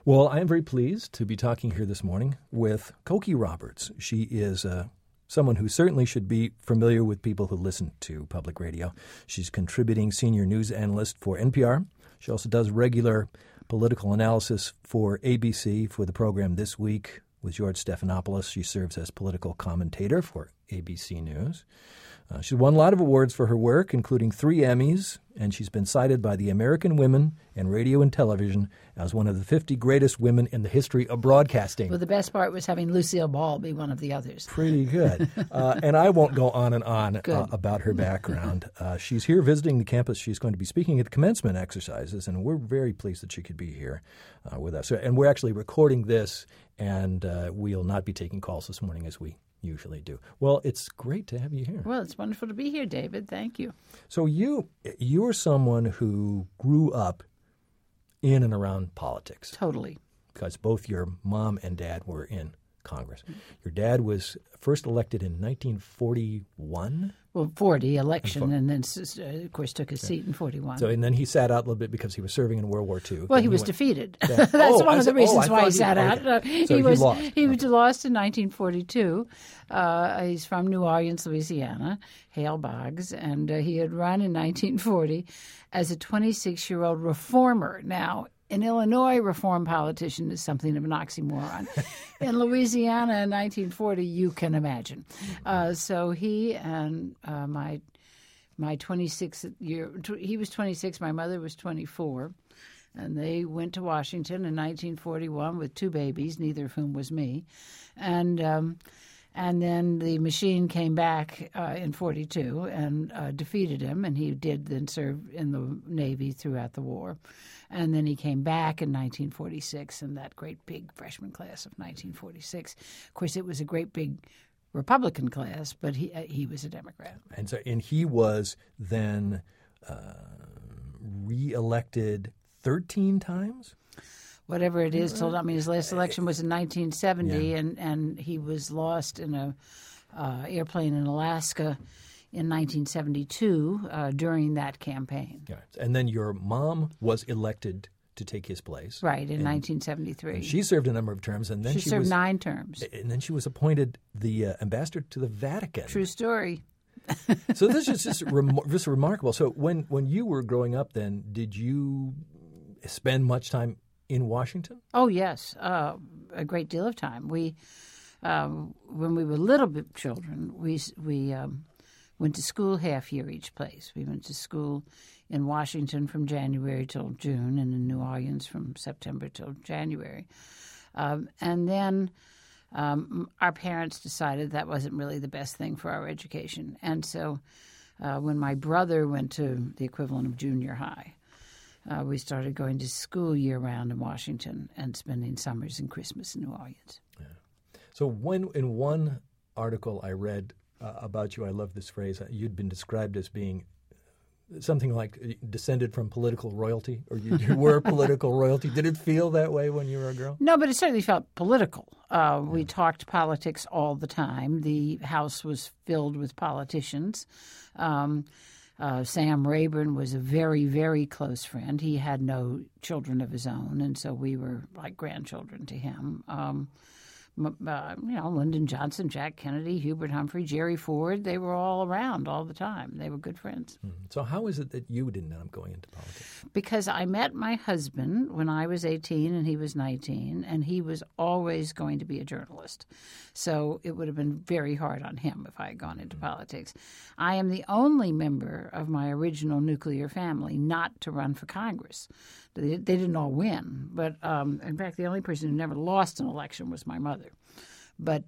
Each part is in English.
Well, I am very pleased to be talking here this morning with Cokie Roberts. She is someone who certainly should be familiar with people who listen to public radio. She's contributing senior news analyst for NPR. She also does regular political analysis for ABC for the program This Week with George Stephanopoulos. She serves as political commentator for ABC News. She's won a lot of awards for her work, including 3 Emmys, and she's been cited by the American Women in Radio and Television as one of the 50 greatest women in the history of broadcasting. Well, the best part was having Lucille Ball be one of the others. Pretty good. And I won't go on and on about her background. She's here visiting the campus. She's going to be speaking at the commencement exercises, and we're very pleased that she could be here with us. And we're actually recording this, and we'll not be taking calls this morning as we usually do. Well, it's great to have you here. Well, it's wonderful to be here, David. Thank you. So you're someone who grew up in and around politics. Totally. Because both your mom and dad were in Congress. Your dad was first elected in 1941. Well, 40 election, and then, of course, took his seat in 41. So, and then he sat out a little bit because he was serving in World War II. Well, he was defeated. Yeah. That's one of the reasons why he sat out. Okay. So he lost in 1942. He's from New Orleans, Louisiana, Hale Boggs, and he had run in 1940 as a 26-year-old reformer. Now, an Illinois reform politician is something of an oxymoron. In Louisiana in 1940, you can imagine. So he and my 26th year, he was 26, my mother was 24, and they went to Washington in 1941 with 2 babies, neither of whom was me. And then the machine came back in 42 and defeated him, and he did then serve in the Navy throughout the war. And then he came back in 1946 in that great big freshman class of 1946. Of course, it was a great big Republican class, but he was a Democrat. And he was then reelected 13 times? Whatever it is, his last election was in 1970, and he was lost in a airplane in Alaska in 1972 during that campaign. Yeah. And then your mom was elected to take his place. Right, in 1973. And she served a number of terms. And then she served 9 terms. And then she was appointed the ambassador to the Vatican. True story. So this is just remarkable. So when you were growing up then, did you spend much time in Washington? Oh, yes, a great deal of time. We, when we were little bit children, we went to school half year each place. We went to school in Washington from January till June, and in New Orleans from September till January. And then our parents decided that wasn't really the best thing for our education. And so when my brother went to the equivalent of junior high, we started going to school year-round in Washington and spending summers and Christmas in New Orleans. Yeah. So in one article I read about you, I love this phrase, you'd been described as being something like descended from political royalty, or you were political royalty. Did it feel that way when you were a girl? No, but it certainly felt political. We talked politics all the time. The house was filled with politicians. Sam Rayburn was a very, very close friend. He had no children of his own, and so we were like grandchildren to him. Lyndon Johnson, Jack Kennedy, Hubert Humphrey, Jerry Ford, they were all around all the time. They were good friends. So how is it that you didn't end up going into politics? Because I met my husband when I was 18 and he was 19, and he was always going to be a journalist. So it would have been very hard on him if I had gone into politics. I am the only member of my original nuclear family not to run for Congress. They didn't all win, but in fact, the only person who never lost an election was my mother. But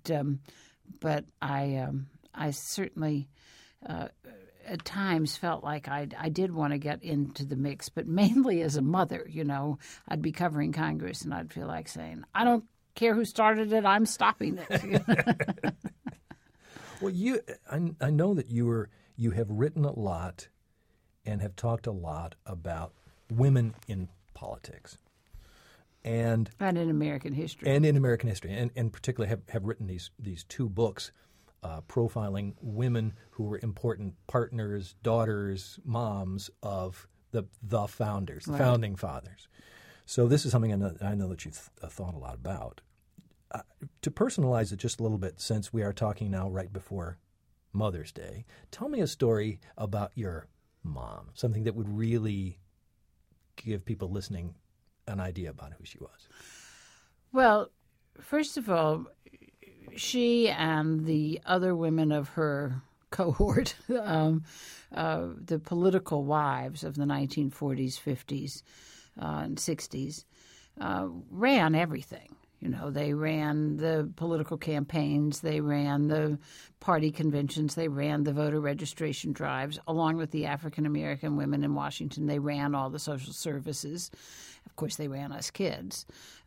I certainly at times felt like I did want to get into the mix, but mainly as a mother. I'd be covering Congress and I'd feel like saying, I don't care who started it, I'm stopping it. Well, I know that you have written a lot and have talked a lot about women in politics. And in American history. And particularly have written these 2 books profiling women who were important partners, daughters, moms of the founders, the founding fathers. So this is something I know that you've thought a lot about. To personalize it just a little bit, since we are talking now right before Mother's Day, tell me a story about your mom, something that would really give people listening an idea about who she was. Well, first of all, she and the other women of her cohort, the political wives of the 1940s, 50s, and 60s, ran everything. You know, they ran the political campaigns, they ran the party conventions, they ran the voter registration drives, along with the African-American women in Washington. They ran all the social services. Of course, they ran us kids.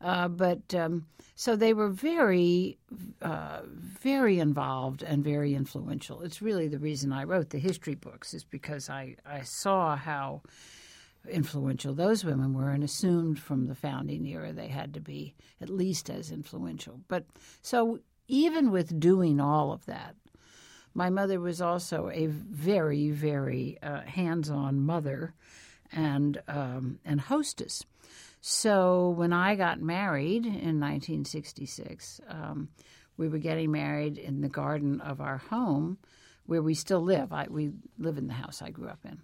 So they were very, very involved and very influential. It's really the reason I wrote the history books, is because I saw how influential those women were, and assumed from the founding era they had to be at least as influential. But so even with doing all of that, my mother was also a very, very hands-on mother and hostess. So when I got married in 1966, we were getting married in the garden of our home, where we still live. We live in the house I grew up in,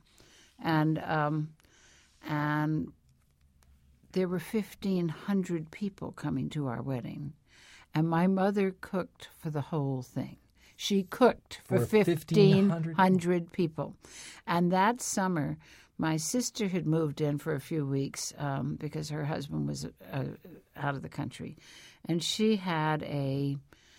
and there were 1,500 people coming to our wedding, and my mother cooked for the whole thing. She cooked for 1,500 people. And that summer, my sister had moved in for a few weeks because her husband was out of the country, and she had a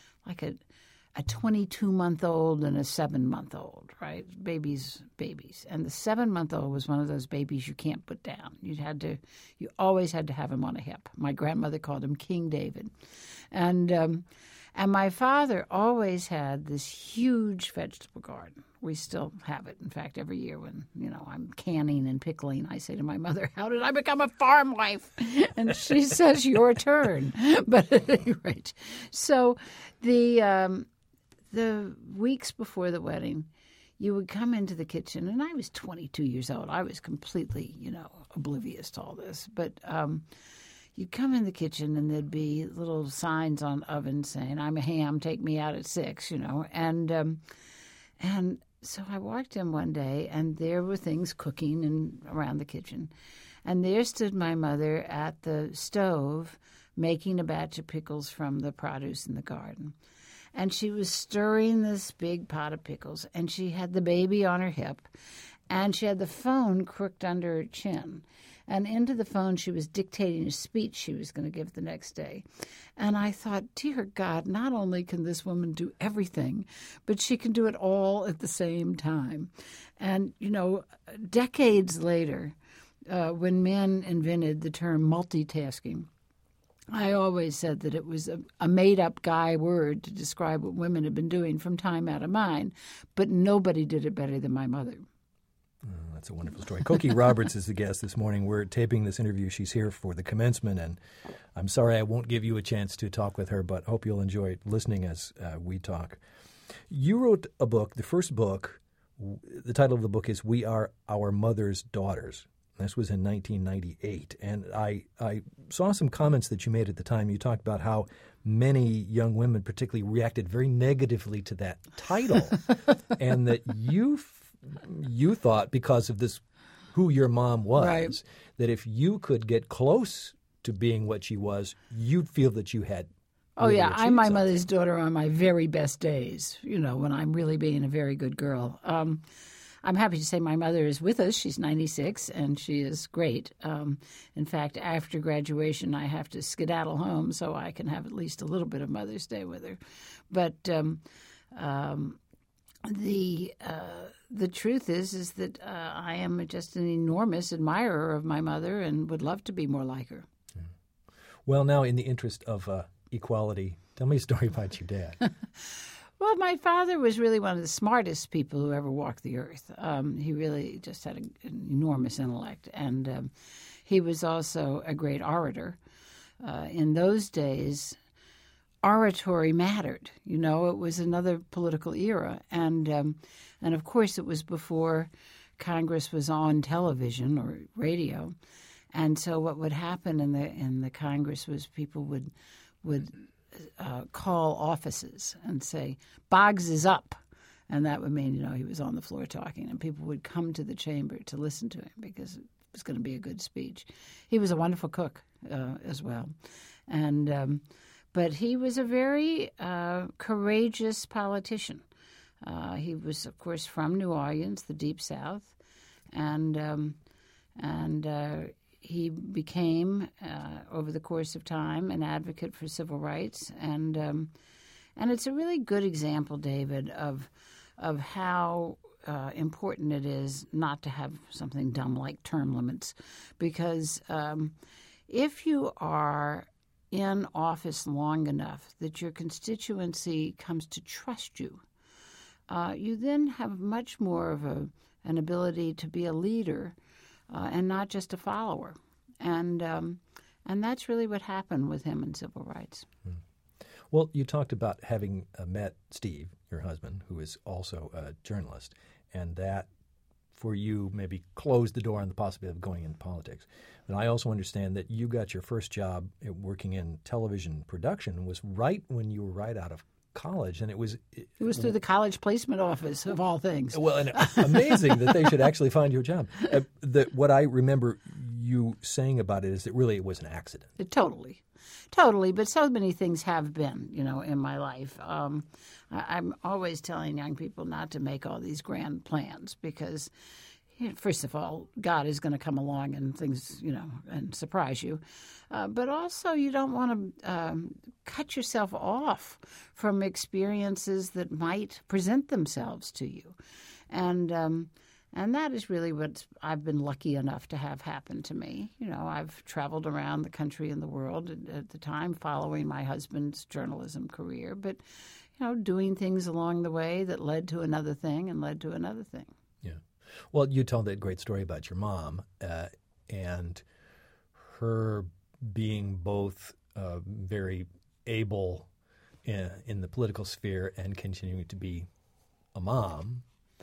22-month-old and a 7-month-old, right? Babies. And the 7-month-old was one of those babies you can't put down. You always had to have him on a hip. My grandmother called him King David. And my father always had this huge vegetable garden. We still have it. In fact, every year when, I'm canning and pickling, I say to my mother, "How did I become a farm wife?" And she says, "Your turn." But at any rate, so the weeks before the wedding, you would come into the kitchen, and I was 22 years old. I was completely, oblivious to all this. But you'd come in the kitchen, and there'd be little signs on ovens saying, "I'm a ham, take me out at 6," And so I walked in one day, and there were things cooking around the kitchen. And there stood my mother at the stove making a batch of pickles from the produce in the garden. And she was stirring this big pot of pickles, and she had the baby on her hip, and she had the phone crooked under her chin. And into the phone, she was dictating a speech she was going to give the next day. And I thought, dear God, not only can this woman do everything, but she can do it all at the same time. And, decades later, when men invented the term multitasking, I always said that it was a made-up guy word to describe what women had been doing from time out of mind, but nobody did it better than my mother. Oh, that's a wonderful story. Cokie Roberts is the guest this morning. We're taping this interview. She's here for the commencement, and I'm sorry I won't give you a chance to talk with her, but hope you'll enjoy listening as we talk. You wrote a book, the first book. The title of the book is We Are Our Mother's Daughters. This was in 1998, and I saw some comments that you made at the time. You talked about how many young women particularly reacted very negatively to that title, and that you thought, because of this, who your mom was, right, that if you could get close to being what she was, you'd feel that you had. Oh, yeah. I'm my mother's daughter on my very best days, when I'm really being a very good girl. I'm happy to say my mother is with us. She's 96, and she is great. In fact, after graduation, I have to skedaddle home so I can have at least a little bit of Mother's Day with her. But the truth is that I am just an enormous admirer of my mother and would love to be more like her. Well, now, in the interest of equality, tell me a story about your dad. Well, my father was really one of the smartest people who ever walked the earth. He really just had an enormous intellect, and he was also a great orator. In those days, oratory mattered. It was another political era, and of course, it was before Congress was on television or radio. And so what would happen in the Congress was people would call offices and say, Boggs is up. And that would mean, he was on the floor talking, and people would come to the chamber to listen to him because it was going to be a good speech. He was a wonderful cook as well. And but he was a very courageous politician. He was, of course, from New Orleans, the Deep South, and he became, over the course of time, an advocate for civil rights. And it's a really good example, David, of how important it is not to have something dumb like term limits, because if you are in office long enough that your constituency comes to trust you, you then have much more of an ability to be a leader and not just a follower. And that's really what happened with him in civil rights. Well, you talked about having met Steve, your husband, who is also a journalist, and that for you maybe closed the door on the possibility of going into politics. And I also understand that you got your first job working in television production was right when you were right out of college, and it was through the college placement office of all things. Well, and amazing that they should actually find you a job. What I remember you saying about it is that really it was an accident. Totally, but so many things have been, in my life. I'm always telling young people not to make all these grand plans because, first of all, God is going to come along and things, and surprise you. But also you don't want to cut yourself off from experiences that might present themselves to you. And that is really what I've been lucky enough to have happen to me. I've traveled around the country and the world at the time following my husband's journalism career, but, doing things along the way that led to another thing and led to another thing. Yeah. Well, you told that great story about your mom and her being both very able in the political sphere and continuing to be a mom.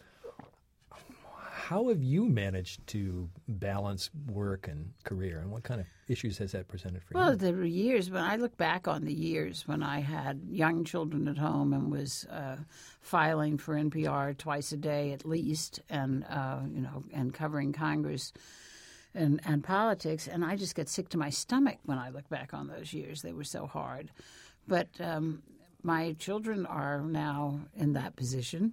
How have you managed to balance work and career, and what kind of issues has that presented for you? Well, there were years when I look back on the years when I had young children at home and was filing for NPR twice a day at least, and and covering Congress and politics, and I just get sick to my stomach when I look back on those years. They were so hard, but my children are now in that position.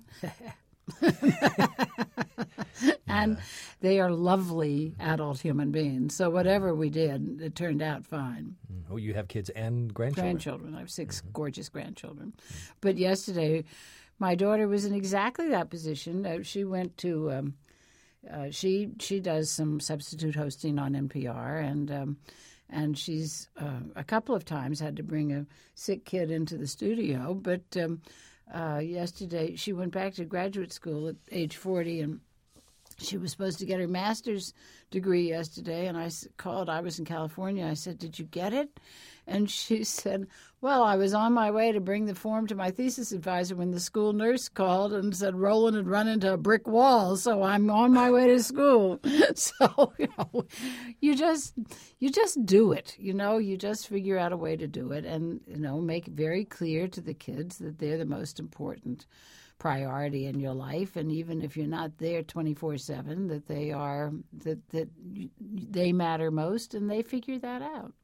And they are lovely adult human beings. So whatever we did, it turned out fine. Oh, you have kids and grandchildren? Grandchildren. I have 6 gorgeous grandchildren. But yesterday, my daughter was in exactly that position. She went to she does some substitute hosting on NPR, and she's a couple of times had to bring a sick kid into the studio. But yesterday, she went back to graduate school at age 40, and she was supposed to get her master's degree yesterday, and I called. I was in California. I said, "Did you get it?" And she said, "Well, I was on my way to bring the form to my thesis advisor when the school nurse called and said Roland had run into a brick wall, so I'm on my way to school." So, you just do it. You just figure out a way to do it, and make it very clear to the kids that they're the most important priority in your life, and even if you're not there 24/7, that they are that they matter most, and they figure that out.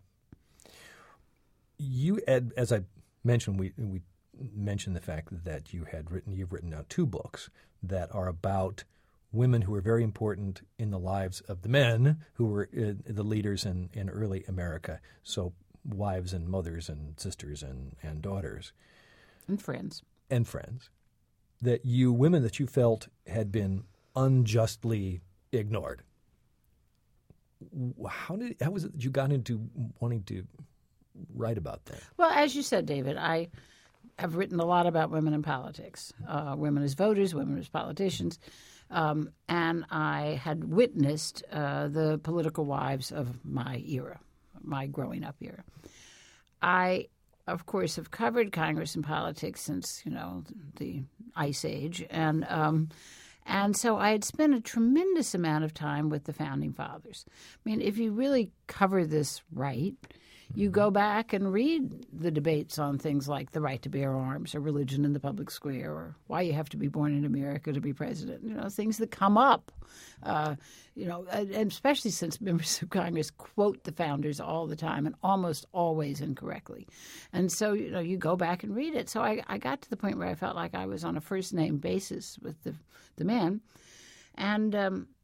You, Ed, as I mentioned, we mentioned the fact that you've written now 2 books that are about women who were very important in the lives of the men who were the leaders in early America. So wives and mothers and sisters and daughters. And friends. That women that you felt had been unjustly ignored. How was it that you got into wanting to write about that? Well, as you said, David, I have written a lot about women in politics, women as voters, women as politicians, and I had witnessed the political wives of my era, my growing up era. I, of course, have covered Congress and politics since, the Ice Age, and And so I had spent a tremendous amount of time with the Founding Fathers. I mean, if you really cover this right, you go back and read the debates on things like the right to bear arms or religion in the public square or why you have to be born in America to be president, things that come up, and especially since members of Congress quote the founders all the time and almost always incorrectly. And so, you go back and read it. So I got to the point where I felt like I was on a first-name basis with the men. And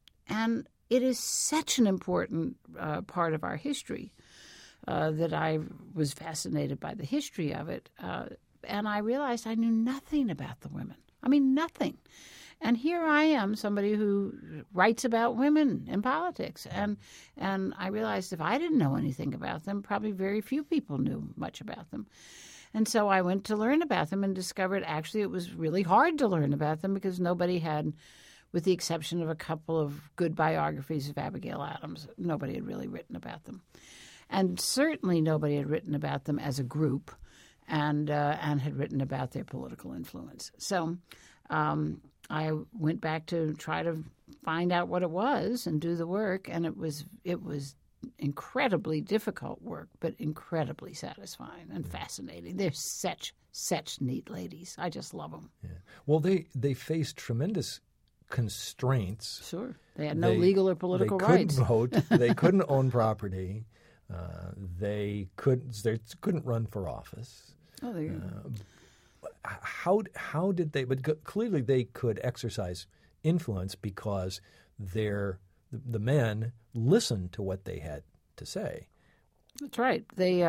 it is such an important part of our history. That I was fascinated by the history of it. And I realized I knew nothing about the women. I mean, nothing. And here I am, somebody who writes about women in politics. And I realized if I didn't know anything about them, probably very few people knew much about them. And so I went to learn about them and discovered actually it was really hard to learn about them because nobody had, with the exception of a couple of good biographies of Abigail Adams, nobody had really written about them. And certainly nobody had written about them as a group and had written about their political influence. So I went back to try to find out what it was and do the work, and it was incredibly difficult work, but incredibly satisfying and fascinating. They're such neat ladies. I just love them. Yeah. Well, they faced tremendous constraints. Sure. They had no legal or political rights. They couldn't vote. They couldn't own property. They couldn't run for office. Oh, there you go. How did they? But clearly they could exercise influence because the men listened to what they had to say. That's right. They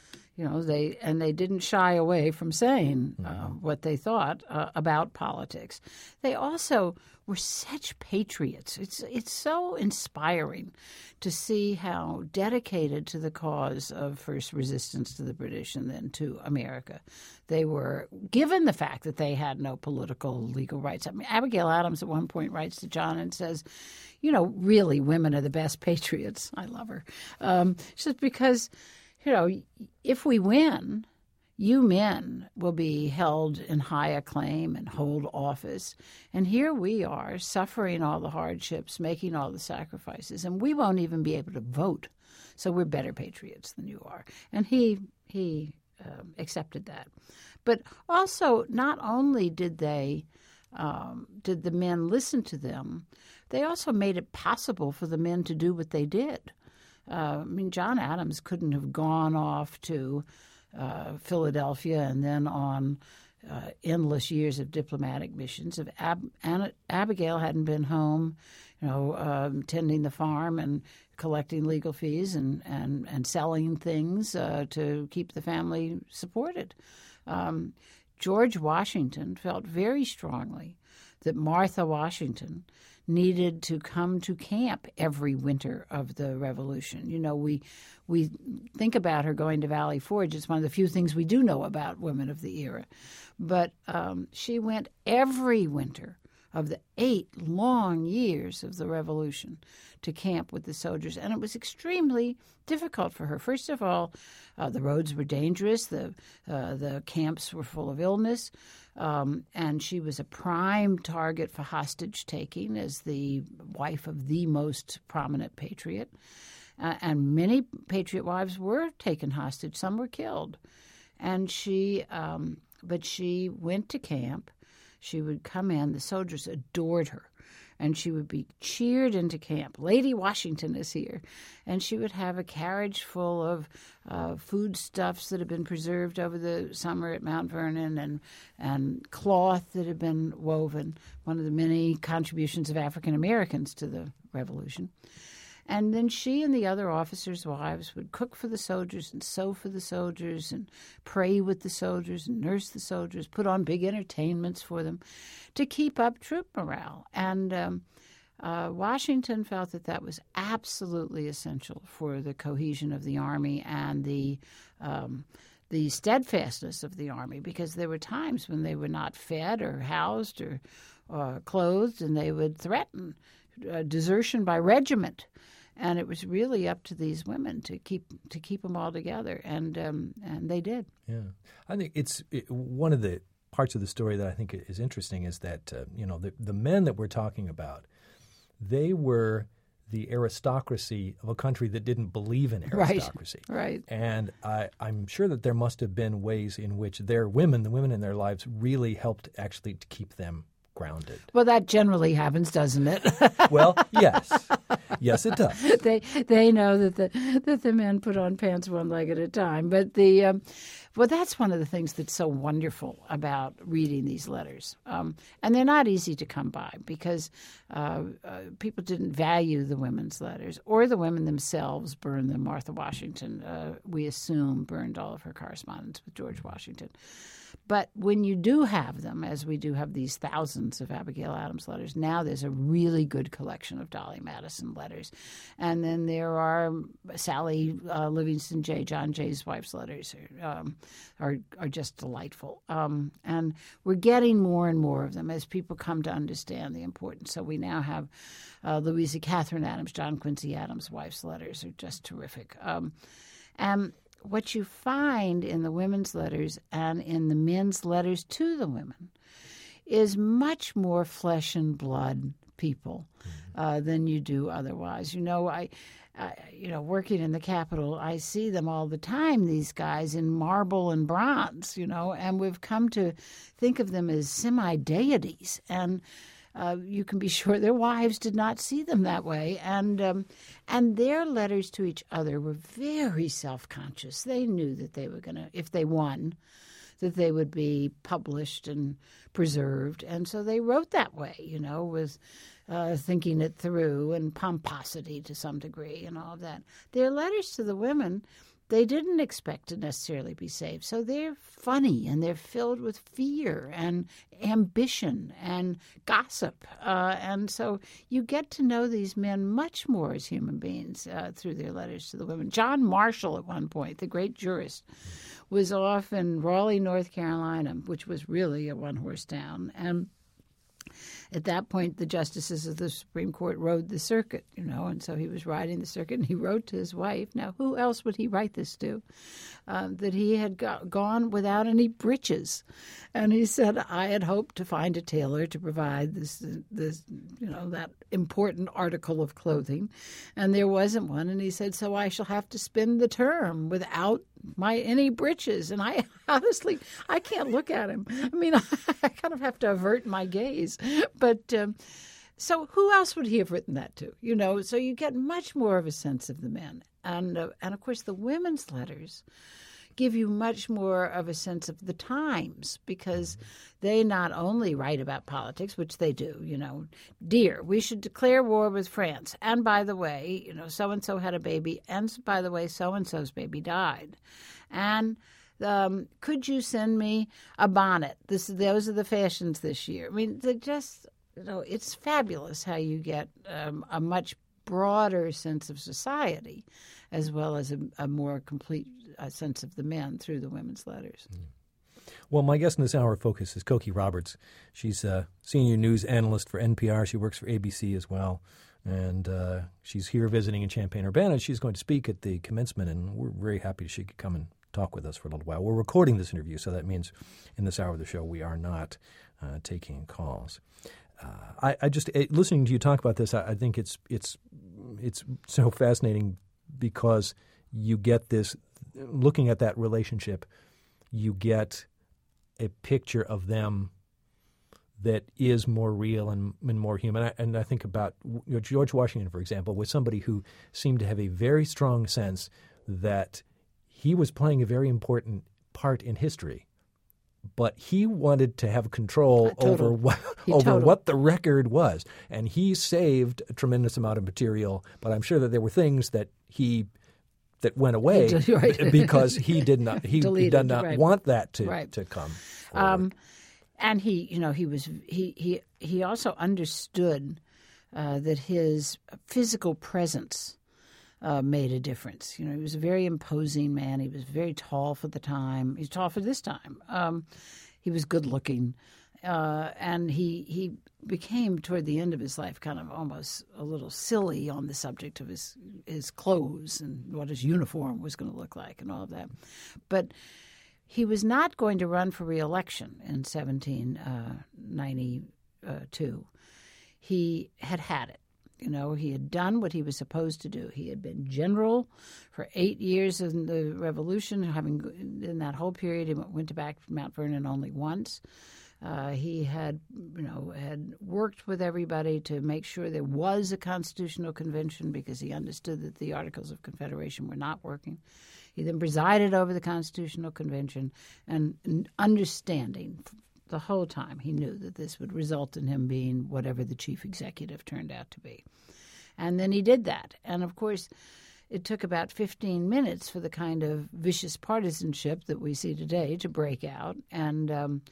they didn't shy away from saying what they thought about politics. They also were such patriots. It's so inspiring to see how dedicated to the cause of first resistance to the British and then to America they were, given the fact that they had no political legal rights. I mean, Abigail Adams at one point writes to John and says, really women are the best patriots. I love her. She says, because if we win, you men will be held in high acclaim and hold office. And here we are suffering all the hardships, making all the sacrifices, and we won't even be able to vote. So we're better patriots than you are. And he accepted that. But also, not only did the men listen to them, they also made it possible for the men to do what they did. John Adams couldn't have gone off to Philadelphia and then on endless years of diplomatic missions. If Abigail hadn't been home, tending the farm and collecting legal fees and selling things to keep the family supported. George Washington felt very strongly that Martha Washington needed to come to camp every winter of the Revolution. We think about her going to Valley Forge. It's one of the few things we do know about women of the era. But she went every winter of the 8 long years of the Revolution to camp with the soldiers. And it was extremely difficult for her. First of all, the roads were dangerous. The camps were full of illness. And she was a prime target for hostage-taking as the wife of the most prominent patriot. And many patriot wives were taken hostage. Some were killed. And but she went to camp. She would come in. The soldiers adored her. And she would be cheered into camp. Lady Washington is here. And she would have a carriage full of foodstuffs that had been preserved over the summer at Mount Vernon and cloth that had been woven, one of the many contributions of African Americans to the Revolution. And then she and the other officers' wives would cook for the soldiers and sew for the soldiers and pray with the soldiers and nurse the soldiers, put on big entertainments for them to keep up troop morale. And Washington felt that was absolutely essential for the cohesion of the Army and the steadfastness of the Army, because there were times when they were not fed or housed or clothed, and they would threaten desertion by regiment. And it was really up to these women to keep them all together, and they did. Yeah, I think it's one of the parts of the story that I think is interesting is that, the men that we're talking about, they were the aristocracy of a country that didn't believe in aristocracy. Right. And I'm sure that there must have been ways in which the women in their lives really helped actually to keep them grounded. Well, that generally happens, doesn't it? Well, yes. Yes, it does. They know that the men put on pants one leg at a time. But that's one of the things that's so wonderful about reading these letters. And they're not easy to come by because people didn't value the women's letters, or the women themselves burned them. Martha Washington, we assume, burned all of her correspondence with George Washington. But when you do have them, as we do have these thousands of Abigail Adams letters, now there's a really good collection of Dolly Madison letters. And then there are Sally Livingston Jay, John Jay's wife's letters are just delightful. And we're getting more and more of them as people come to understand the importance. So we now have Louisa Catherine Adams, John Quincy Adams' wife's letters are just terrific. And what you find in the women's letters and in the men's letters to the women is much more flesh and blood people than you do otherwise. I working in the Capitol, I see them all the time, these guys in marble and bronze, and we've come to think of them as semi-deities. And you can be sure their wives did not see them that way. And their letters to each other were very self-conscious. They knew that they were going to, if they won, that they would be published and preserved. And so they wrote that way, with thinking it through and pomposity to some degree and all of that. Their letters to the women, they didn't expect to necessarily be saved. So they're funny and they're filled with fear and ambition and gossip. And so you get to know these men much more as human beings through their letters to the women. John Marshall, at one point, the great jurist, was off in Raleigh, North Carolina, which was really a one-horse town. And at that point, the justices of the Supreme Court rode the circuit, and so he was riding the circuit, and he wrote to his wife. Now, who else would he write this to? That he had gone without any breeches. And he said, I had hoped to find a tailor to provide this that important article of clothing, and there wasn't one. And he said, so I shall have to spend the term without any breeches. And I honestly, I can't look at him. I mean, I kind of have to avert my gaze. But so who else would he have written that to? So you get much more of a sense of the men. And of course, the women's letters give you much more of a sense of the times, because they not only write about politics, which they do, dear, we should declare war with France. And by the way, so-and-so had a baby. And by the way, so-and-so's baby died. And could you send me a bonnet? Those are the fashions this year. I mean, they're just, it's fabulous how you get a much broader sense of society, as well as a more complete sense of the men through the women's letters. Well, my guest in this hour of Focus is Cokie Roberts. She's a senior news analyst for NPR. She works for ABC as well. And she's here visiting in Champaign-Urbana. She's going to speak at the commencement, and we're very happy she could come and talk with us for a little while. We're recording this interview, so that means in this hour of the show we are not taking calls. I just listening to you talk about this, I think it's so fascinating because you get this, looking at that relationship, you get a picture of them that is more real and more human. And I think about George Washington, for example, was somebody who seemed to have a very strong sense that he was playing a very important part in history. But he wanted to have control over what the record was. And he saved a tremendous amount of material, but I'm sure that there were things that went away because he did not want that to come forward. And he also understood that his physical presence made a difference. He was a very imposing man. He was very tall for the time. He's tall for this time. He was good looking. And he became, toward the end of his life, kind of almost a little silly on the subject of his clothes and what his uniform was going to look like and all of that. But he was not going to run for re-election in 1792. He had it. You know, he had done what he was supposed to do. He had been general for 8 years in the Revolution. In that whole period, he went back to Mount Vernon only once. He had worked with everybody to make sure there was a constitutional convention because he understood that the Articles of Confederation were not working. He then presided over the Constitutional Convention, and understanding the whole time he knew that this would result in him being whatever the chief executive turned out to be. And then he did that. And, of course, it took about 15 minutes for the kind of vicious partisanship that we see today to break out. And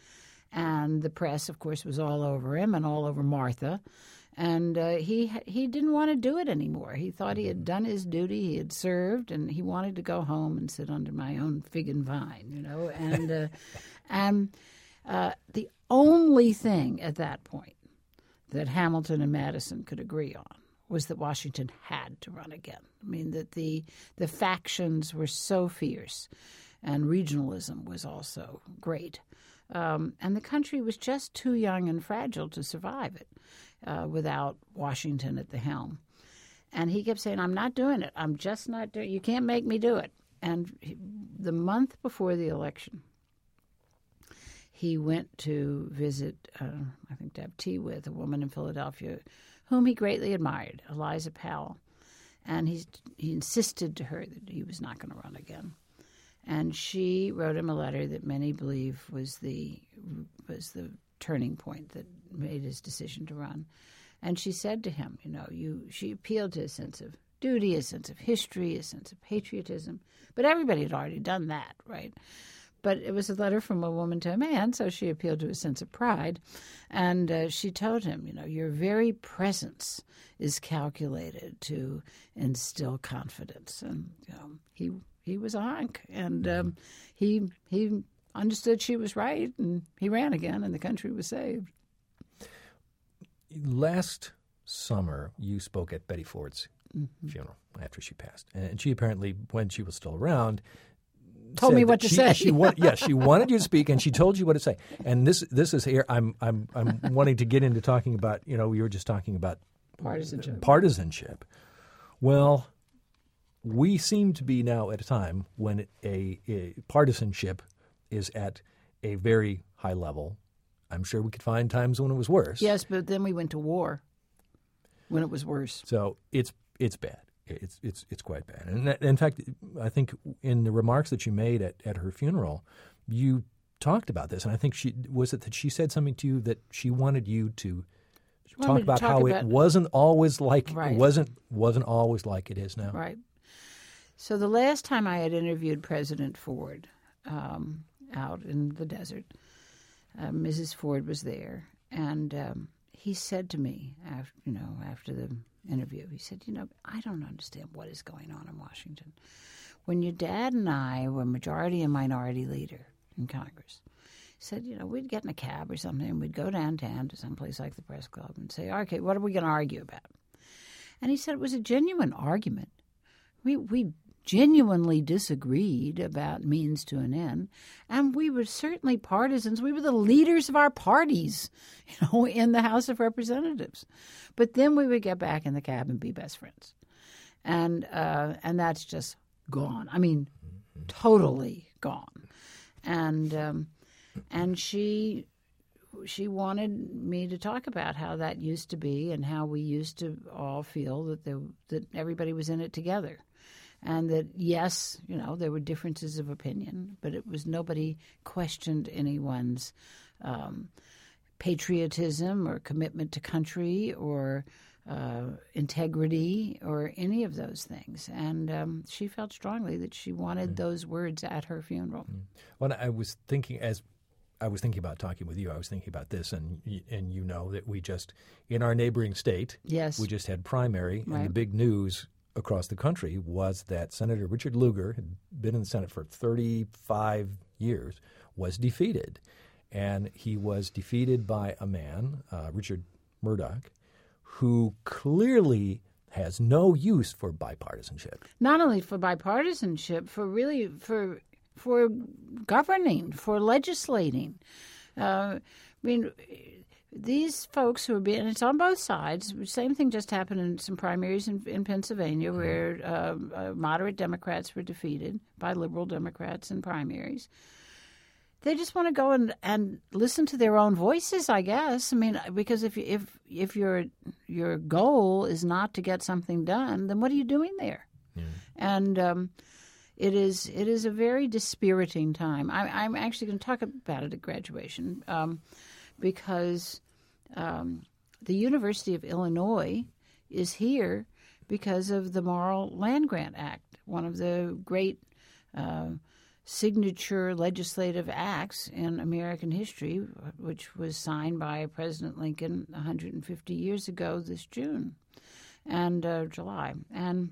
the press, of course, was all over him and all over Martha. And he didn't want to do it anymore. He thought he had done his duty, he had served, and he wanted to go home and sit under my own fig and vine, you know. And the only thing at that point that Hamilton and Madison could agree on was that Washington had to run again. I mean, that the factions were so fierce, and regionalism was also great. And the country was just too young and fragile to survive it without Washington at the helm. And he kept saying, I'm not doing it. I'm just not doing it. You can't make me do it. And the month before the election, he went to visit, I think to have tea with a woman in Philadelphia whom he greatly admired, Eliza Powell. And he insisted to her that he was not going to run again. And she wrote him a letter that many believe was the turning point that made his decision to run. And she said to him, she appealed to his sense of duty, his sense of history, his sense of patriotism. But everybody had already done that, right? But it was a letter from a woman to a man, so she appealed to his sense of pride. And she told him, your very presence is calculated to instill confidence. And he was a hunk, and he understood she was right, and he ran again, and the country was saved. Last summer, you spoke at Betty Ford's funeral after she passed, and she apparently, when she was still around, told me what to say. She wanted you to speak, and she told you what to say. And this is here. I'm wanting to get into talking about. We were just talking about partisanship. Well, we seem to be now at a time when a partisanship is at a very high level. I'm sure we could find times when it was worse. Yes, but then we went to war when it was worse. So it's bad. It's quite bad. And in fact, I think in the remarks that you made at her funeral, you talked about this. And I think that she said something to you that she wanted you to talk about how it wasn't always like it wasn't always like it is now. Right. So the last time I had interviewed President Ford out in the desert, Mrs. Ford was there, and he said to me after the interview, he said, I don't understand what is going on in Washington. When your dad and I were majority and minority leader in Congress, he said, we'd get in a cab or something, and we'd go downtown to some place like the Press Club and say, okay, what are we going to argue about? And he said it was a genuine argument. We genuinely disagreed about means to an end, and we were certainly partisans. We were the leaders of our parties, in the House of Representatives. But then we would get back in the cab and be best friends, and that's just gone. I mean, totally gone. And she wanted me to talk about how that used to be and how we used to all feel that everybody was in it together. And that, yes, there were differences of opinion, but it was nobody questioned anyone's patriotism or commitment to country or integrity or any of those things. And she felt strongly that she wanted those words at her funeral. Well, I was thinking about talking with you, I was thinking about this, and that we just, in our neighboring state, we just had primary, and the big news across the country was that Senator Richard Lugar had been in the Senate for 35 years, was defeated. And he was defeated by a man, Richard Murdoch, who clearly has no use for bipartisanship. Not only for bipartisanship, for governing, for legislating. These folks who are being, and it's on both sides. The same thing just happened in some primaries in Pennsylvania where moderate Democrats were defeated by liberal Democrats in primaries. They just want to go and listen to their own voices, I guess. I mean, because if your goal is not to get something done, then what are you doing there? Yeah. And it is a very dispiriting time. I'm actually going to talk about it at graduation because the University of Illinois is here because of the Morrill Land Grant Act, one of the great signature legislative acts in American history, which was signed by President Lincoln 150 years ago this June and July. And,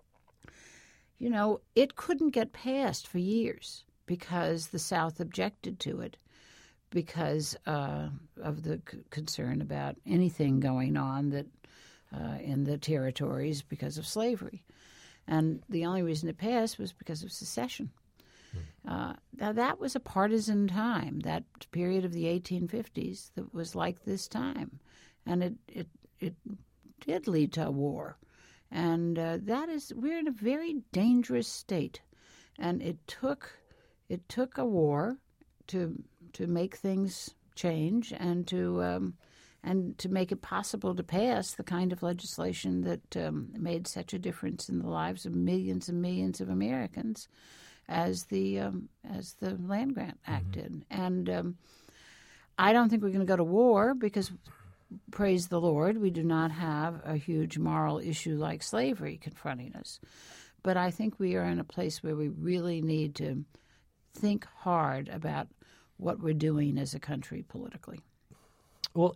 it couldn't get passed for years because the South objected to it because of the concern about anything going on that in the territories because of slavery. And the only reason it passed was because of secession. Now, that was a partisan time, that period of the 1850s that was like this time. And it did lead to a war. And we're in a very dangerous state. And it took a war to make things change and to make it possible to pass the kind of legislation that made such a difference in the lives of millions and millions of Americans as the Land Grant Act did. And I don't think we're going to go to war because, praise the Lord, we do not have a huge moral issue like slavery confronting us. But I think we are in a place where we really need to think hard about what we're doing as a country politically. Well,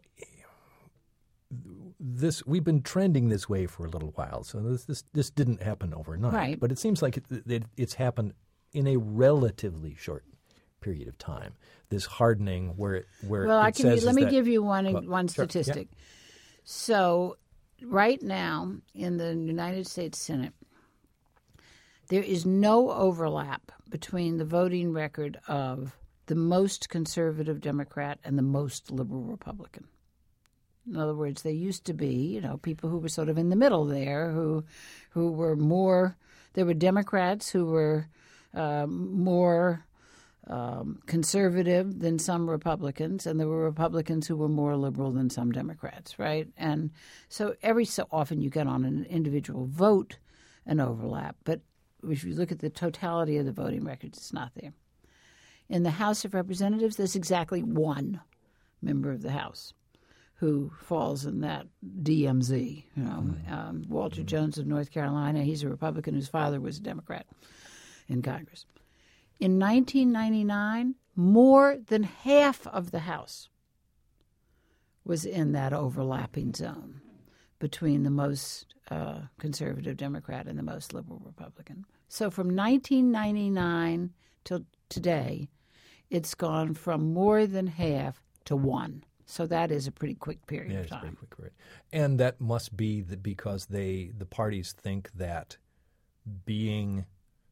we've been trending this way for a little while, so this didn't happen overnight. Right. But it seems like it's happened in a relatively short period of time. This hardening where let me give you one statistic. Sure, yeah. So right now in the United States Senate, there is no overlap between the voting record of the most conservative Democrat and the most liberal Republican. In other words, there used to be, people who were sort of in the middle there, who were more. There were Democrats who were more conservative than some Republicans, and there were Republicans who were more liberal than some Democrats, right? And so every so often you get on an individual vote an overlap, but if you look at the totality of the voting records, it's not there. In the House of Representatives, there's exactly one member of the House who falls in that DMZ. Walter Jones of North Carolina, he's a Republican whose father was a Democrat in Congress. In 1999, more than half of the House was in that overlapping zone between the most conservative Democrat and the most liberal Republican. So from 1999 till today, it's gone from more than half to one. So that is a pretty quick period of time. Pretty quick period. And that must be because the parties think that being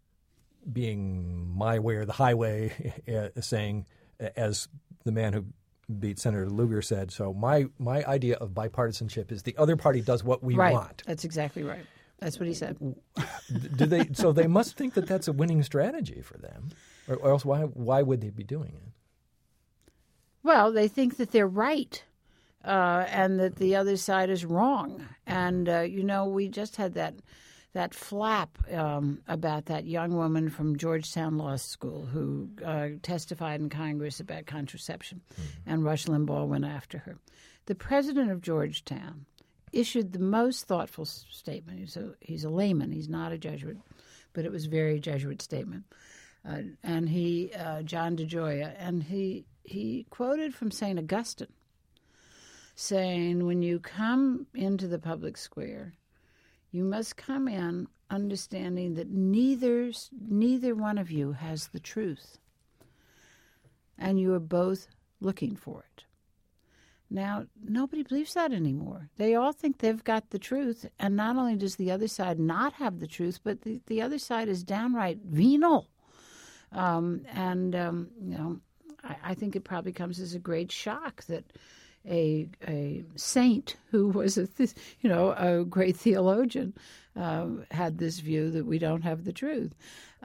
my way or the highway, saying, as the man who beat Senator Lugar said, so my idea of bipartisanship is the other party does what we want. That's exactly right. That's what he said. So they must think that that's a winning strategy for them, or else why would they be doing it? Well, they think that they're right and that the other side is wrong. And, we just had that flap about that young woman from Georgetown Law School who testified in Congress about contraception, and Rush Limbaugh went after her. The president of Georgetown issued the most thoughtful statement. He's a layman. He's not a Jesuit, but it was a very Jesuit statement. And he, John DeGioia, and he quoted from St. Augustine, saying, when you come into the public square, you must come in understanding that neither one of you has the truth, and you are both looking for it. Now, nobody believes that anymore. They all think they've got the truth, and not only does the other side not have the truth, but the other side is downright venal I think it probably comes as a great shock that a saint who was a great theologian had this view that we don't have the truth.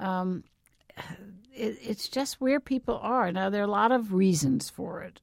It's just where people are. Now, there are a lot of reasons for it.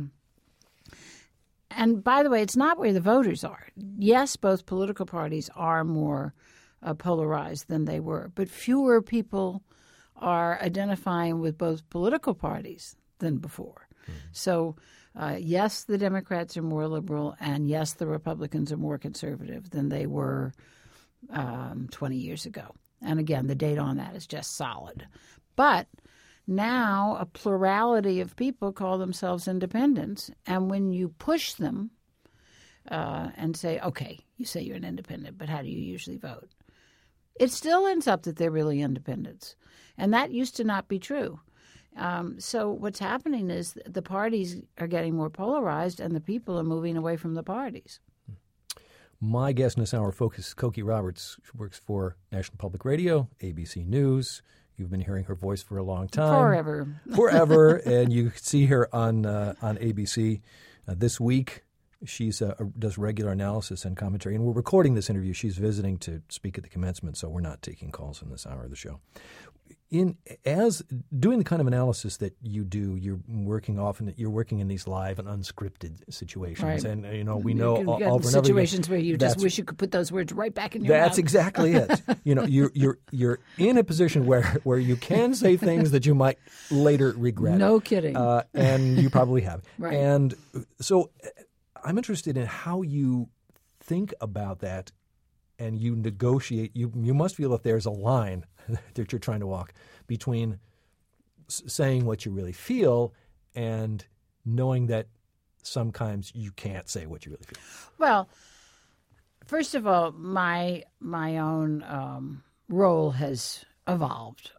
And by the way, it's not where the voters are. Yes, both political parties are more polarized than they were, but fewer people are identifying with both political parties than before. So, yes, the Democrats are more liberal, and yes, the Republicans are more conservative than they were 20 years ago. And again, the data on that is just solid. But now a plurality of people call themselves independents, and when you push them and say, okay, you say you're an independent, but how do you usually vote? It still ends up that they're really independents. And that used to not be true. So what's happening is the parties are getting more polarized and the people are moving away from the parties. My guest in this hour, Focus, Cokie Roberts. She works for National Public Radio, ABC News. You've been hearing her voice for a long time. Forever. And you see her on ABC this week. She does regular analysis and commentary. And we're recording this interview. She's visiting to speak at the commencement, so we're not taking calls in this hour of the show. As doing the kind of analysis that you do, you're working in these live and unscripted situations, right. And we know all over situations where you just wish you could put those words right back in your mouth. That's exactly it. You're in a position where you can say things that you might later regret. No kidding, and you probably have. Right. And so, I'm interested in how you think about that. And you negotiate. You must feel that there's a line that you're trying to walk between saying what you really feel and knowing that sometimes you can't say what you really feel. Well, first of all, my own role has evolved.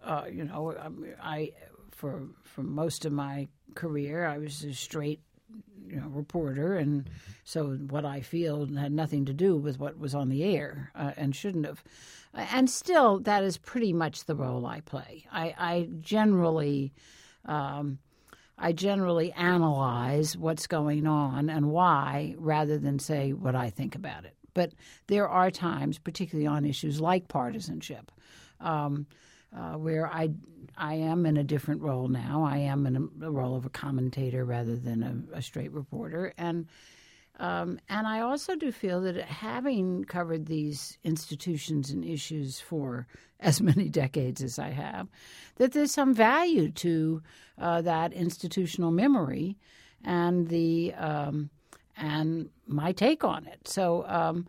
For most of my career, I was a straight reporter, and so what I feel had nothing to do with what was on the air and shouldn't have. And still, that is pretty much the role I play. I generally analyze what's going on and why, rather than say what I think about it. But there are times, particularly on issues like partisanship, where I am in a different role now. I am in a role of a commentator rather than a straight reporter, and I also do feel that having covered these institutions and issues for as many decades as I have, that there's some value to that institutional memory and and my take on it. So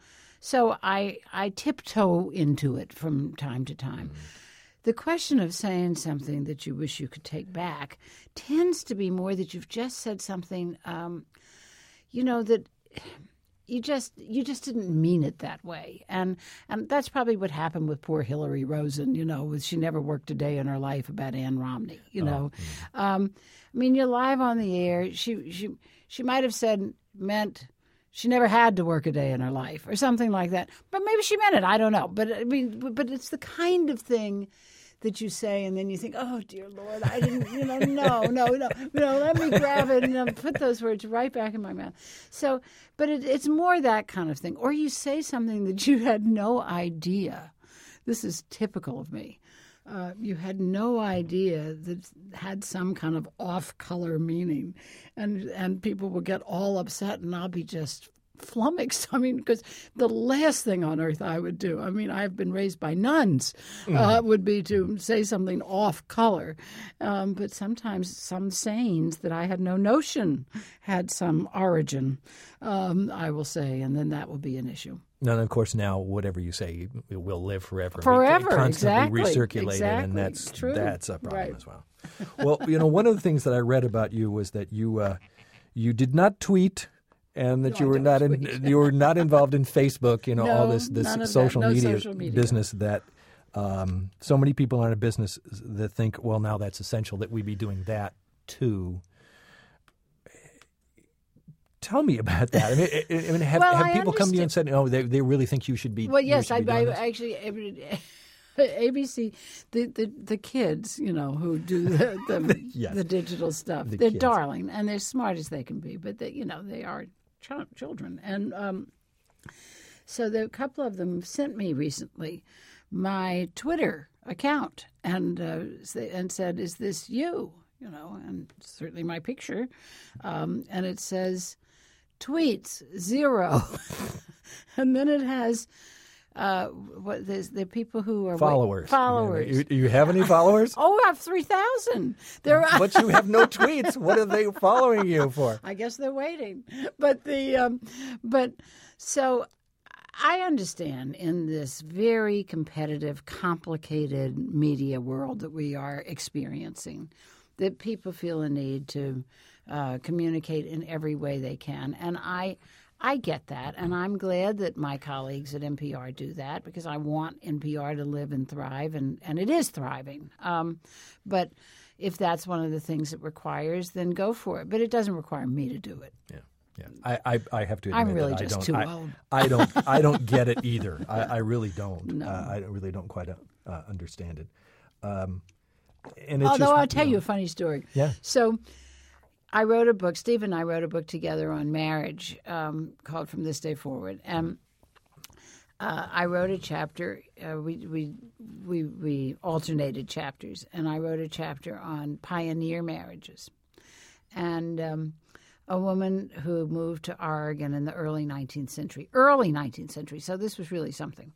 I tiptoe into it from time to time. The question of saying something that you wish you could take back tends to be more that you've just said something, that you just didn't mean it that way. And that's probably what happened with poor Hillary Rosen, she never worked a day in her life about Ann Romney, you're live on the air. She might have meant she never had to work a day in her life or something like that. But maybe she meant it. I don't know. But it's the kind of thing that you say and then you think, oh, dear Lord, I didn't, no, let me grab it and put those words right back in my mouth. So, but it's more that kind of thing. Or you say something that you had no idea. This is typical of me. You had no idea that had some kind of off-color meaning, and people will get all upset, and I'll be just flummoxed. Because the last thing on earth I would do, I've been raised by nuns, would be to say something off-color. But sometimes some sayings that I had no notion had some origin, I will say, and then that will be an issue. And of course, now whatever you say, it will live forever. Forever, constantly recirculated, exactly. And that's true. That's a problem Right. as well. Well, one of the things that I read about you was that you did not tweet, and that you were not involved in Facebook. All this social media business that so many people are in a business that think, well, now that's essential that we be doing that too. Tell me about that. Have people come to you and said, "No, they really think you should be"? Well, yes, I ABC, the kids, who do the Yes. the digital stuff, The they're kids. darling and they're smart as they can be, but they are children. And so a couple of them sent me recently my Twitter account and said, "Is this you?" And certainly my picture, and it says, "Tweets 0," and then it has. There's the people who are Followers. Followers. You have any followers? Oh, I have 3,000. But you have no tweets. What are they following you for? I guess they're waiting. But so I understand in this very competitive, complicated media world that we are experiencing that people feel a need to communicate in every way they can, and I get that, and I'm glad that my colleagues at NPR do that because I want NPR to live and thrive, and it is thriving. But if that's one of the things it requires, then go for it. But it doesn't require me to do it. Yeah. I have to admit I'm really that just too old. I don't get it either. I really don't. No. I really don't quite understand it. And it's Although just, I'll tell you a funny story. Yeah. So I wrote a book. Steve and I wrote a book together on marriage called From This Day Forward, and I wrote a chapter. We alternated chapters, and I wrote a chapter on pioneer marriages, and a woman who moved to Oregon in the early 19th century. So this was really something.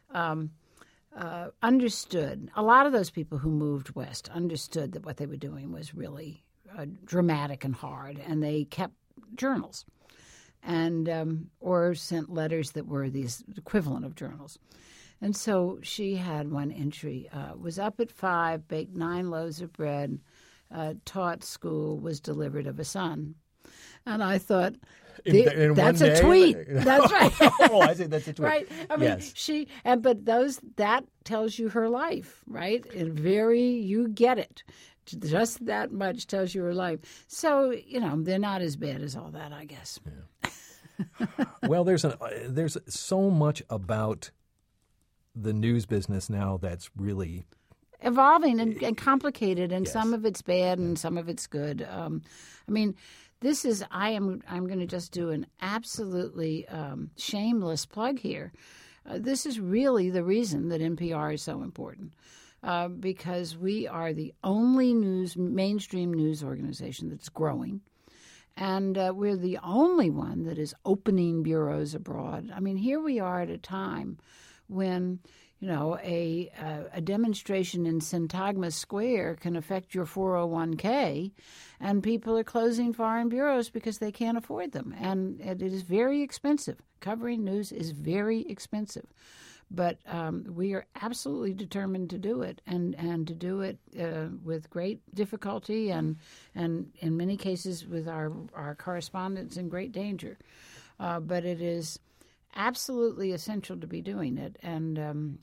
Understood. A lot of those people who moved west understood that what they were doing was really dramatic and hard, and they kept journals and or sent letters that were the equivalent of journals. And so she had one entry, was up at 5, baked 9 loaves of bread, taught school, was delivered of a son. And I thought, in that's one a day? tweet. That's right. Oh, I see. That's a tweet. Right. I mean, yes. but that tells you her life, right? And you get it. Just that much tells you her life. So, they're not as bad as all that, I guess. Yeah. Well, there's so much about the news business now that's really evolving and complicated, and yes. some of it's bad and some of it's good. This is I'm going to just do an absolutely shameless plug here. This is really the reason that NPR is so important. Because we are the only mainstream news organization that's growing, and we're the only one that is opening bureaus abroad. I mean, here we are at a time when a demonstration in Syntagma Square can affect your 401k, and people are closing foreign bureaus because they can't afford them, and it is very expensive. Covering news is very expensive. But we are absolutely determined to do it, and to do it with great difficulty, and in many cases with our correspondents in great danger. But it is absolutely essential to be doing it, and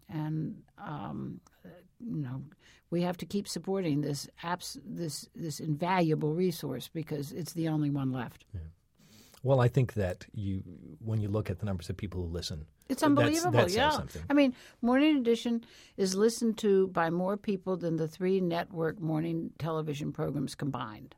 we have to keep supporting this invaluable resource because it's the only one left. Yeah. Well, I think that when you look at the numbers of people who listen, it's unbelievable. That says something. I mean, Morning Edition is listened to by more people than the 3 network morning television programs combined.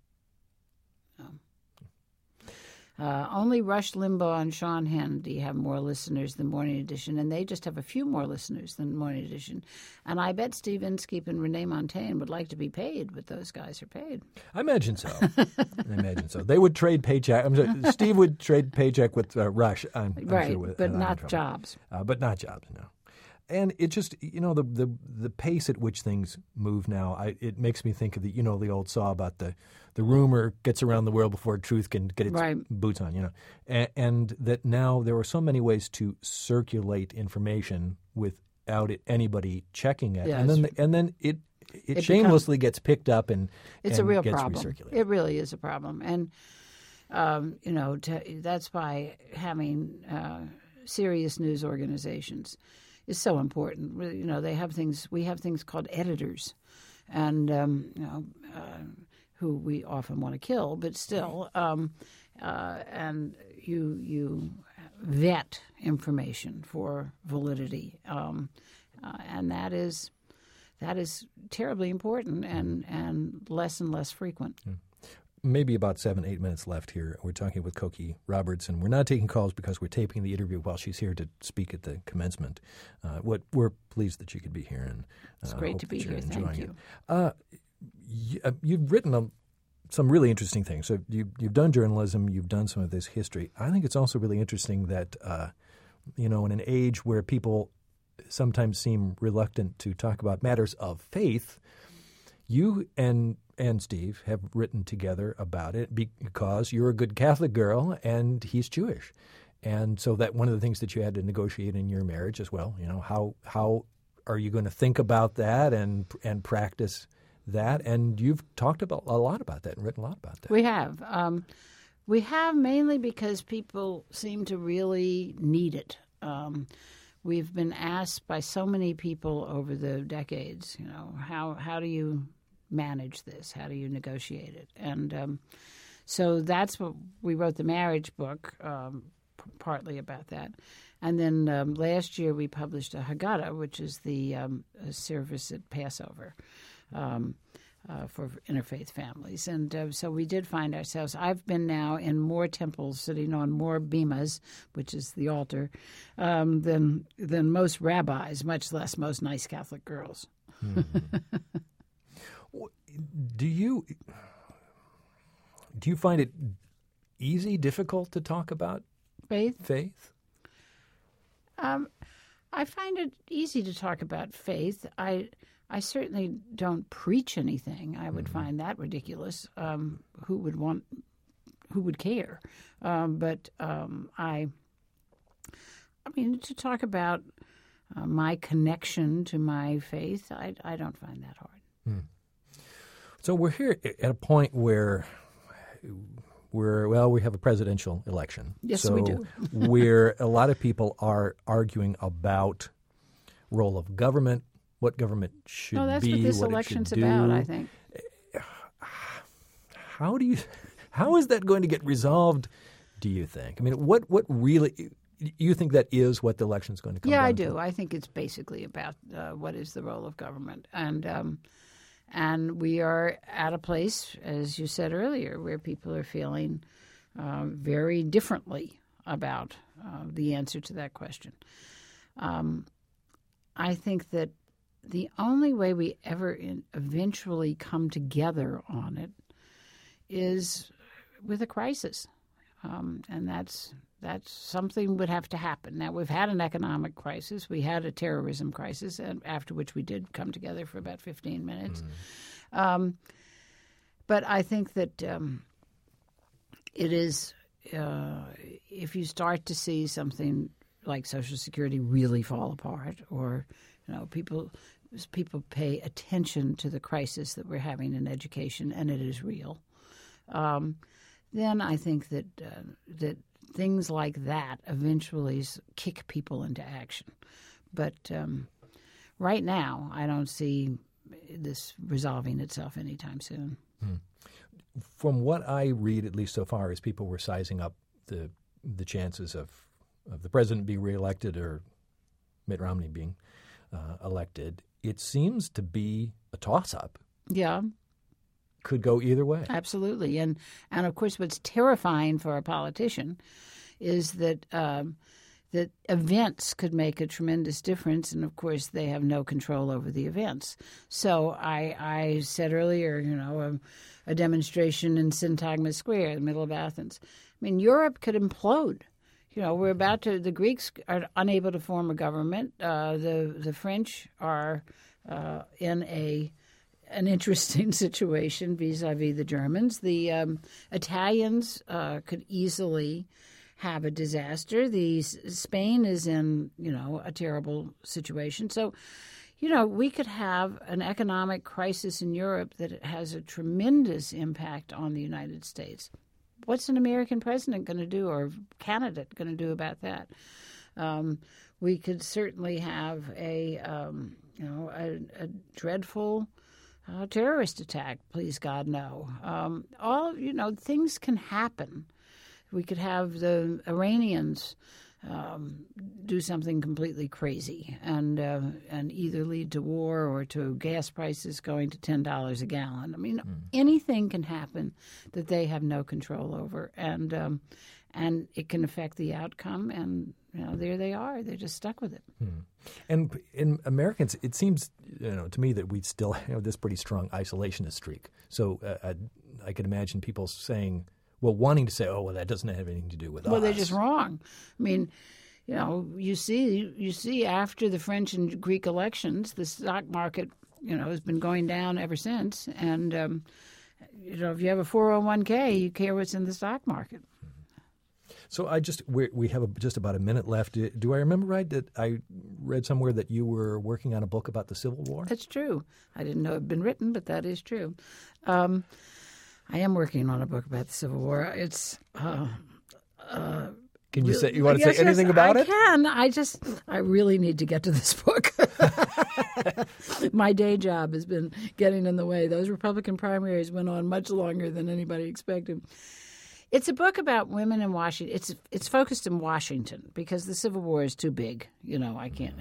Only Rush Limbaugh and Sean Hannity have more listeners than Morning Edition, and they just have a few more listeners than Morning Edition. And I bet Steve Inskeep and Renee Montagne would like to be paid, but those guys are paid. I imagine so. They would trade paycheck. Steve would trade paycheck with Rush. I'm sure but not jobs. But not jobs, no. And it just, the pace at which things move now, it makes me think of the old saw about the rumor gets around the world before truth can get its boots on, and that now there are so many ways to circulate information without anybody checking it, yes. and then it shamelessly gets picked up and it's a real gets problem. Recirculated. It really is a problem, and that's by having serious news organizations is so important. They have things. We have things called editors, and who we often want to kill, but still, and you vet information for validity. and that is terribly important and less frequent. Maybe about 7-8 minutes left here. We're talking with Cokie Roberts, and we're not taking calls because we're taping the interview while she's here to speak at the commencement. We're pleased that you could be here, and it's great to be here. Thank you. You've written some really interesting things. So you've done journalism, you've done some of this history. I think it's also really interesting that in an age where people sometimes seem reluctant to talk about matters of faith, you and Steve have written together about it because you're a good Catholic girl and he's Jewish. And so that one of the things that you had to negotiate in your marriage as well, how are you going to think about that and practice that? And you've talked a lot about that and written a lot about that. We have. We have mainly because people seem to really need it. We've been asked by so many people over the decades, how do you manage this? How do you negotiate it? And so that's what we wrote the marriage book, partly about that. And then last year we published a Haggadah, which is the service at Passover for interfaith families. And so we did find ourselves, I've been now in more temples, sitting on more bimas, which is the altar, than most rabbis, much less most nice Catholic girls. Do you find it easy, difficult to talk about faith? I find it easy to talk about faith. I certainly don't preach anything. I would find that ridiculous. Who would care? But I mean, to talk about my connection to my faith, I don't find that hard. So we're here at a point where we have a presidential election. Yes, we do. Where a lot of people are arguing about role of government, what government should be, that's what this election's about, I think. How is that going to get resolved, do you think? I mean, what really you think that is what the election's going to come down to? Yeah, I do. I think it's basically about what is the role of government. And we are at a place, as you said earlier, where people are feeling very differently about the answer to that question. I think that the only way we ever eventually come together on it is with a crisis. And that's something would have to happen. Now, we've had an economic crisis. We had a terrorism crisis, and after which we did come together for about 15 minutes. But I think that it is, if you start to see something like Social Security really fall apart, or people pay attention to the crisis that we're having in education, and it is real, then I think that things like that eventually kick people into action. But right now, I don't see this resolving itself anytime soon. From what I read, at least so far, is people were sizing up the chances of the president being reelected or Mitt Romney being elected. It seems to be a toss-up. Yeah. Could go either way. Absolutely. And of course, what's terrifying for a politician is that that events could make a tremendous difference, and of course, they have no control over the events. So I said earlier, a demonstration in Syntagma Square, in the middle of Athens. I mean, Europe could implode. The Greeks are unable to form a government. The French are in an interesting situation vis-a-vis the Germans. The Italians could easily have a disaster. Spain is in, a terrible situation. So, we could have an economic crisis in Europe that has a tremendous impact on the United States. What's an American president going to do, or candidate going to do about that? We could certainly have a dreadful terrorist attack. Please God, no. Things can happen. We could have the Iranians do something completely crazy and either lead to war or to gas prices going to $10 a gallon. I mean, anything can happen that they have no control over, and it can affect the outcome. And there they are; they're just stuck with it. And in Americans, it seems to me that we still have this pretty strong isolationist streak. So I could imagine people saying, well, wanting to say, oh, well, that doesn't have anything to do with us. Well, they're just wrong. I mean, you see after the French and Greek elections, the stock market, has been going down ever since. And, if you have a 401k, you care what's in the stock market. So we have just about a minute left. Do I remember right that I read somewhere that you were working on a book about the Civil War? That's true. I didn't know it had been written, but that is true. I am working on a book about the Civil War. It's Can you say? You want to say anything about it? I can. I really need to get to this book. My day job has been getting in the way. Those Republican primaries went on much longer than anybody expected. It's a book about women in Washington. It's focused in Washington because the Civil War is too big. I can't.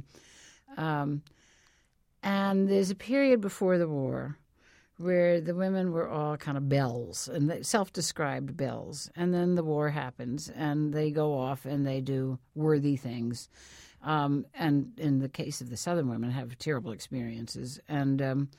And there's a period before the war where the women were all kind of belles, and self-described belles. And then the war happens, and they go off and they do worthy things. And in the case of the Southern women, have terrible experiences. And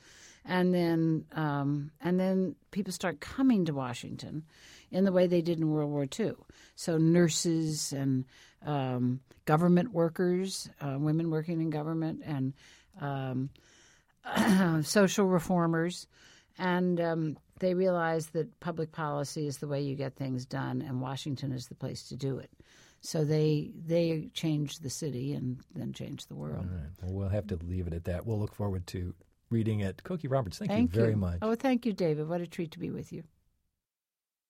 then people start coming to Washington in the way they did in World War II. So nurses and government workers, women working in government, and social reformers. And they realize that public policy is the way you get things done, and Washington is the place to do it. So they changed the city and then changed the world. All right. Well, we'll have to leave it at that. We'll look forward to reading it. Cokie Roberts, thank you very much. Oh, thank you, David. What a treat to be with you.